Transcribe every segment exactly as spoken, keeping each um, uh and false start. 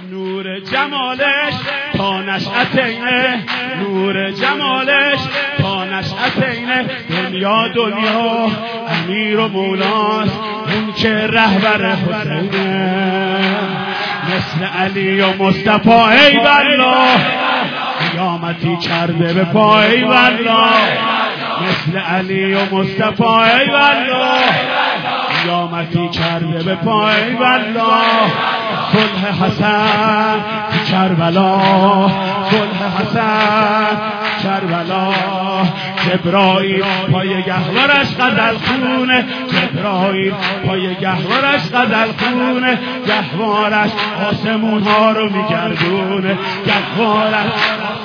نور جمالش تا نشأت اینه، نور جمالش تا نشأت اینه. دنیا دنیا امیر و مولاست، اون که رهبر حسینه. مثل علی و مصطفی ای والله، قیامتی کرده به پای والله. مثل علی و مصطفی ای والله، قیامتی کرده به پای والله. صلح حسن کربلا، صلح حسن کربلا. جبرائیل پای گهوارش غزل خونه، جبرائیل پای گهوارش غزل خونه. گهوارش آسمون ها رو میگردونه، گهوارش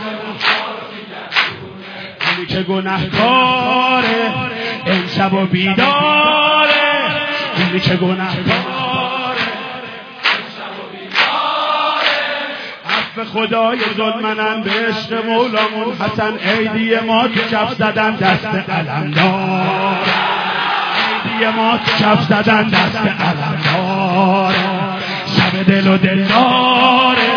علی که گناهکاره امشب و بیداره، علی که گناهکاره به خدای ظلمنن به عشق مولامون حسن. عیدی ما تو کف زدن دست علمدار، عیدی ما تو کف زدن دست علمدار. شب دل و دلداره،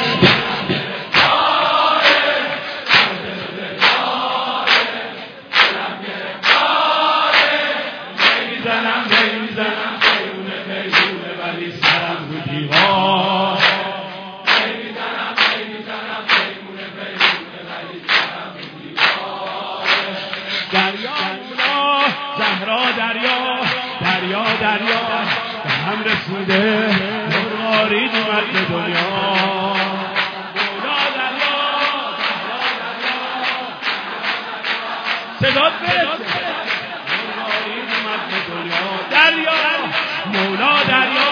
میزنم میزنم پیونه پیونه ولی سرم رو دیوار. زهرا دریا دریا دریا به هم رسیده، مروارید اومد به دنیا. مولا دریا صدات برسه، مروارید اومد به دنیا. دریا مولا دریا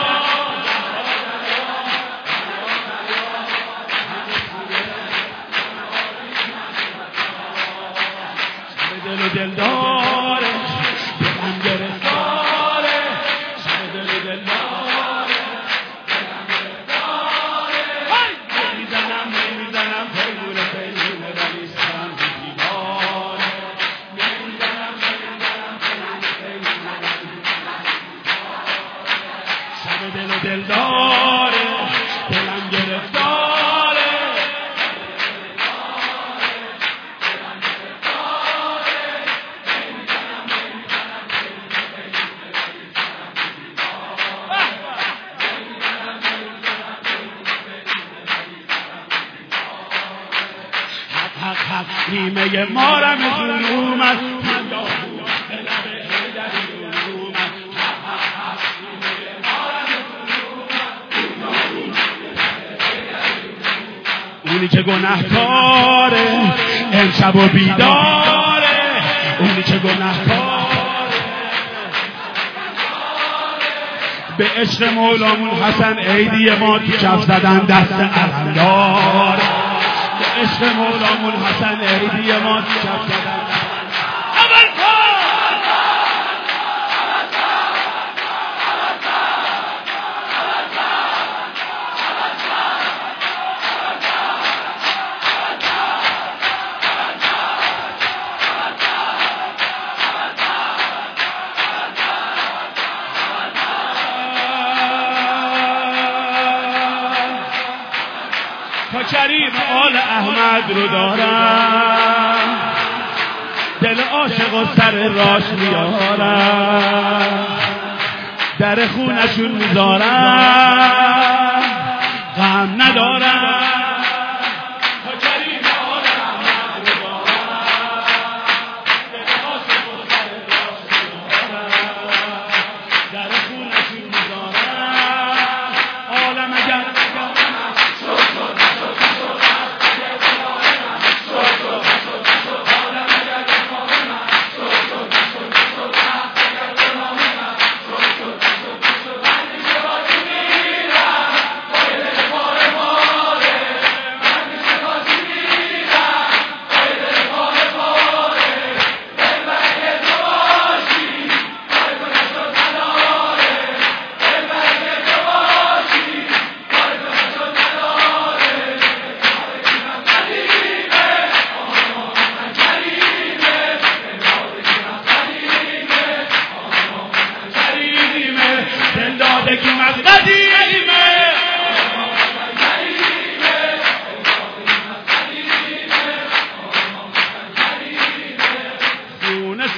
به دل و دلداره، دلم گرفتاره. شب دل و دلداره، دلم گرفتاره. میزنم میزنم پیمونه پیمونه ولی سرم رو دیواره. میزنم میزنم پیمونه پیمونه ولی شب دل و دلداره، دلم گرفتاره. نیمه مارم ظلومت اونی که گناهکاره امشب و بیداره، اونی که گناهکاره به عشق مولامون حسن. عیدی ما تو کف زدن دست علمدار، عشق مولامون حسن. عیدی ما تو کف زدن اول تا کریم آل احمد رو دارم، دل عاشق و سر راش میارم. در خونشون میذارم غم ندارم. تا کریم آل احمد رو دارم، دل عاشق و سر راش میارم. در خونشون میذارم عالم اگر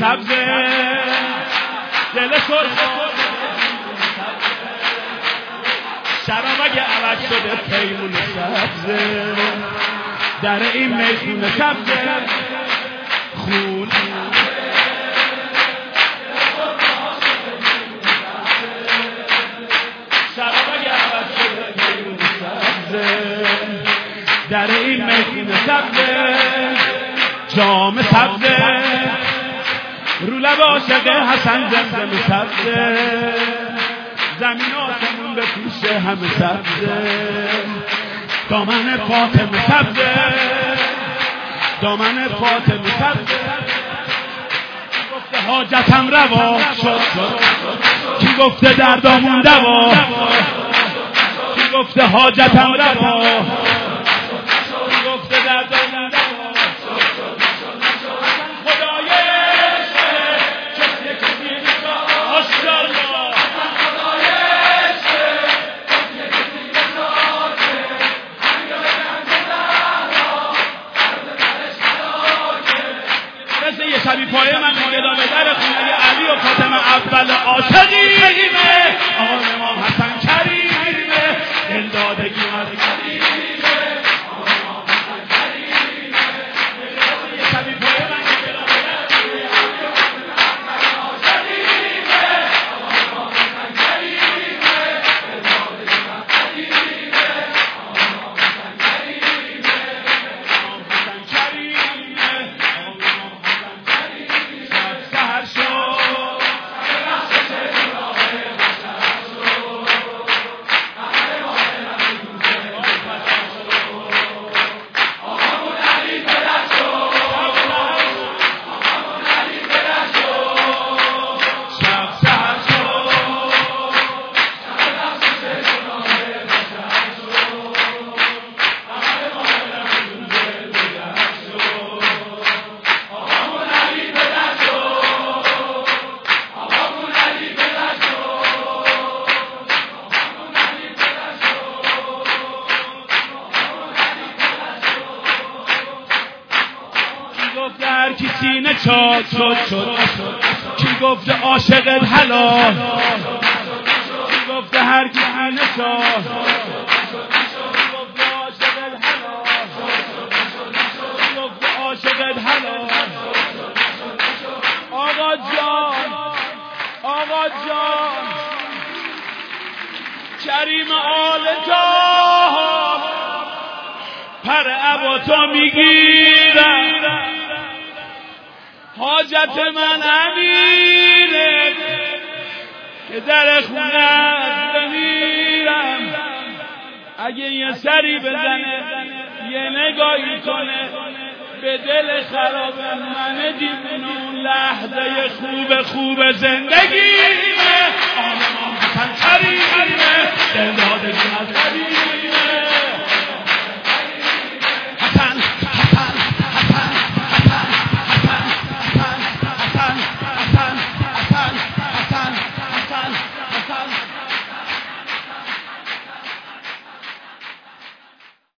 سبزه دل سرخ شراب اگه عوض شده پیمون سبزه در این میخونه سبزه خون شراب اگه عوض شده پیمون سبزه در این میخونه سبزه جام سبزه رو لب عاشق حسن زمزم سبزه زمین آسمون به پیش همه سبزه دامن فاطمه سبزه دامن فاطمه سبزه گفته حاجتم روا شد شد کی گفته دردامون دوا کی گفته حاجتم روا کی گفته دردامون دوا شبی پایه من ادامه در خونه علی و فاطمه اول عاشقیمه آقا امام حسن کریمه دل دادگی از کریمه آقا امام حسن کریمه شبی پایه من ادامه در خونه علی و فاطمه اول عاشقیمه آقا امام حسن کریمه دل دادگی از کریمه آقا امام حسن کریمه امام حسن کریمه در کی سینه چاک شد شد کی گفته عاشقت حلال کی گفته هر کی سینه چاک کی گفته عاشقت حلال کی گفته عاشقت حلال آقا جان آقا جان کریم آل جان پر عبا تو میگیرم حاجت من امیره که در خونت بمیرم اگه یه سری بزنه یه نگاهی کنه به دل خراب من دیوونه اون لحظه خوب خوب زندگیمه آمام حسن کریمه دل دادگی از